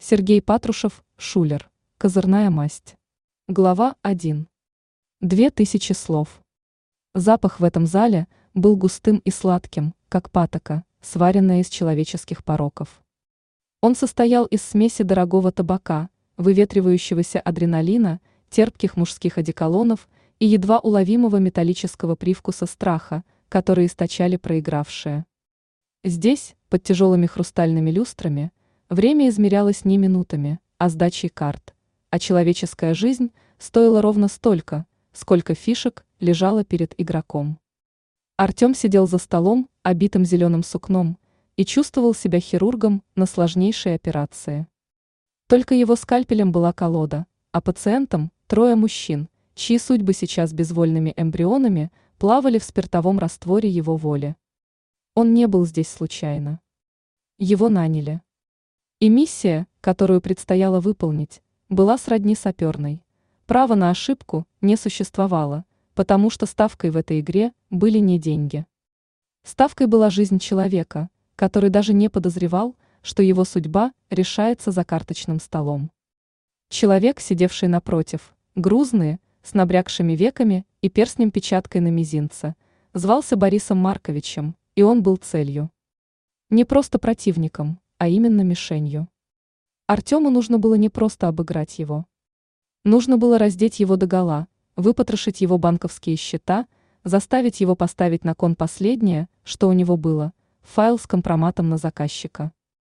Сергей Патрушев, Шулер. Козырная масть. Глава 1. 2000 слов. Запах в этом зале был густым и сладким, как патока, сваренная из человеческих пороков. Он состоял из смеси дорогого табака, выветривающегося адреналина, терпких мужских одеколонов и едва уловимого металлического привкуса страха, который источали проигравшие. Здесь, под тяжелыми хрустальными люстрами, время измерялось не минутами, а сдачей карт, а человеческая жизнь стоила ровно столько, сколько фишек лежало перед игроком. Артем сидел за столом, обитым зеленым сукном, и чувствовал себя хирургом на сложнейшей операции. Только его скальпелем была колода, а пациентом – трое мужчин, чьи судьбы сейчас безвольными эмбрионами плавали в спиртовом растворе его воли. Он не был здесь случайно. Его наняли. И миссия, которую предстояло выполнить, была сродни саперной. Права на ошибку не существовало, потому что ставкой в этой игре были не деньги. Ставкой была жизнь человека, который даже не подозревал, что его судьба решается за карточным столом. Человек, сидевший напротив, грузный, с набрякшими веками и перстнем-печаткой на мизинце, звался Борисом Марковичем, и он был целью. Не просто противником, а именно мишенью. Артему нужно было не просто обыграть его. Нужно было раздеть его догола, выпотрошить его банковские счета, заставить его поставить на кон последнее, что у него было, файл с компроматом на заказчика.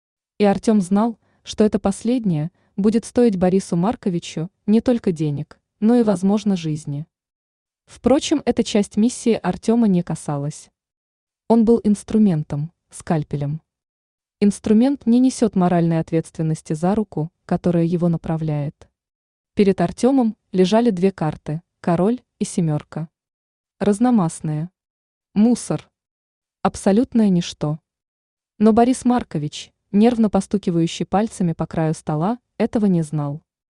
И Артем знал, что это последнее будет стоить Борису Марковичу не только денег, но и, возможно, жизни. Впрочем, эта часть миссии Артема не касалась. Он был инструментом, скальпелем. Инструмент не несет моральной ответственности за руку, которая его направляет. Перед Артемом лежали две карты – король и семерка. Разномастные. Мусор. Абсолютное ничто. Но Борис Маркович, нервно постукивающий пальцами по краю стола, этого не знал.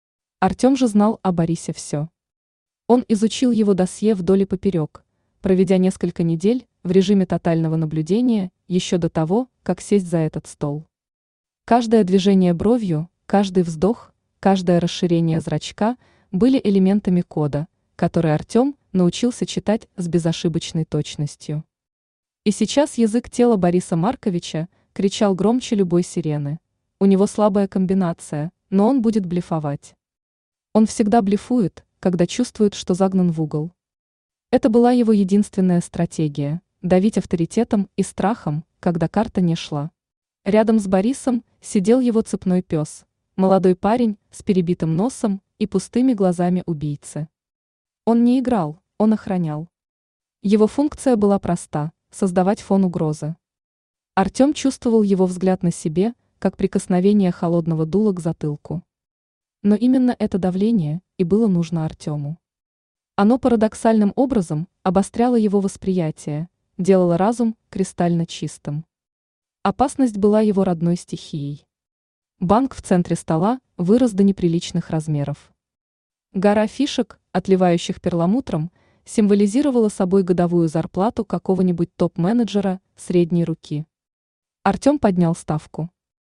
Артем же знал о Борисе все. Он изучил его досье вдоль и поперек, проведя несколько недель в режиме тотального наблюдения еще до того, как сесть за этот стол. Каждое движение бровью, каждый вздох, каждое расширение зрачка были элементами кода, который Артем научился читать с безошибочной точностью. И сейчас язык тела Бориса Марковича кричал громче любой сирены. У него слабая комбинация, но он будет блефовать. Он всегда блефует, когда чувствует, что загнан в угол. Это была его единственная стратегия – давить авторитетом и страхом, когда карта не шла. Рядом с Борисом сидел его цепной пес, молодой парень с перебитым носом и пустыми глазами убийцы. Он не играл, он охранял. Его функция была проста – создавать фон угрозы. Артем чувствовал его взгляд на себе, как прикосновение холодного дула к затылку. Но именно это давление и было нужно Артему. Оно парадоксальным образом обостряло его восприятие, делало разум кристально чистым. Опасность была его родной стихией. Банк в центре стола вырос до неприличных размеров. Гора фишек, отливающих перламутром, символизировала собой годовую зарплату какого-нибудь топ-менеджера средней руки. Артем поднял ставку.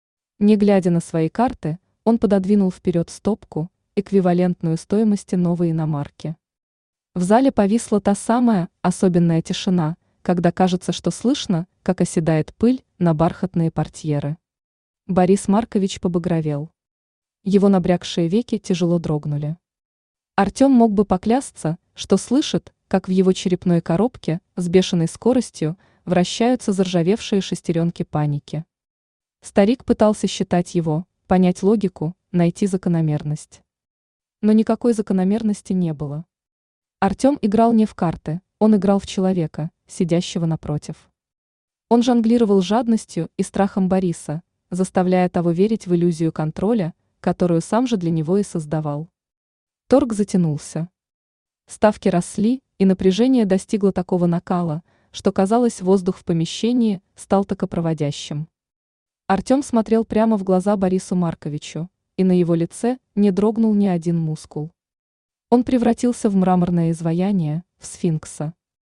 Не глядя на свои карты, он пододвинул вперед стопку, эквивалентную стоимости новой иномарки. В зале повисла та самая особенная тишина, когда кажется, что слышно, как оседает пыль на бархатные портьеры. Борис Маркович побагровел. Его набрякшие веки тяжело дрогнули. Артем мог бы поклясться, что слышит, как в его черепной коробке с бешеной скоростью вращаются заржавевшие шестеренки паники. Старик пытался считать его, понять логику, найти закономерность. Но никакой закономерности не было. Артем играл не в карты, он играл в человека, сидящего напротив. Он жонглировал жадностью и страхом Бориса, заставляя того верить в иллюзию контроля, которую сам же для него и создавал. Торг затянулся. Ставки росли, и напряжение достигло такого накала, что, казалось, воздух в помещении стал токопроводящим. Артем смотрел прямо в глаза Борису Марковичу, и на его лице не дрогнул ни один мускул. Он превратился в мраморное изваяние, в сфинкса.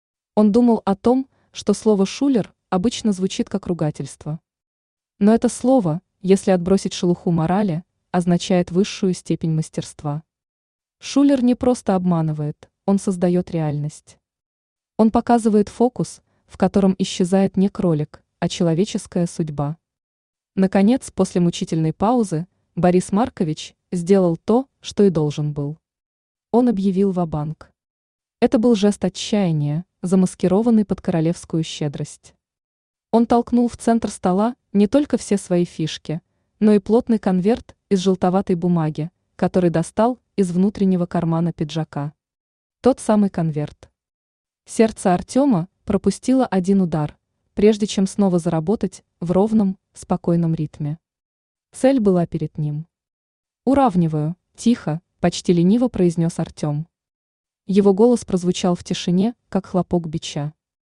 Он думал о том, что слово «шулер» обычно звучит как ругательство. Но это слово, если отбросить шелуху морали, означает высшую степень мастерства. Шулер не просто обманывает, он создает реальность. Он показывает фокус, в котором исчезает не кролик, а человеческая судьба. Наконец, после мучительной паузы, Борис Маркович сделал то, что и должен был. Он объявил ва-банк. Это был жест отчаяния, замаскированный под королевскую щедрость. Он толкнул в центр стола не только все свои фишки, но и плотный конверт из желтоватой бумаги, который достал из внутреннего кармана пиджака. Тот самый конверт. Сердце Артема пропустило один удар, прежде чем снова заработать в ровном, спокойном ритме. Цель была перед ним. «Уравниваю», – тихо, почти лениво произнес Артем. Его голос прозвучал в тишине, как хлопок бича.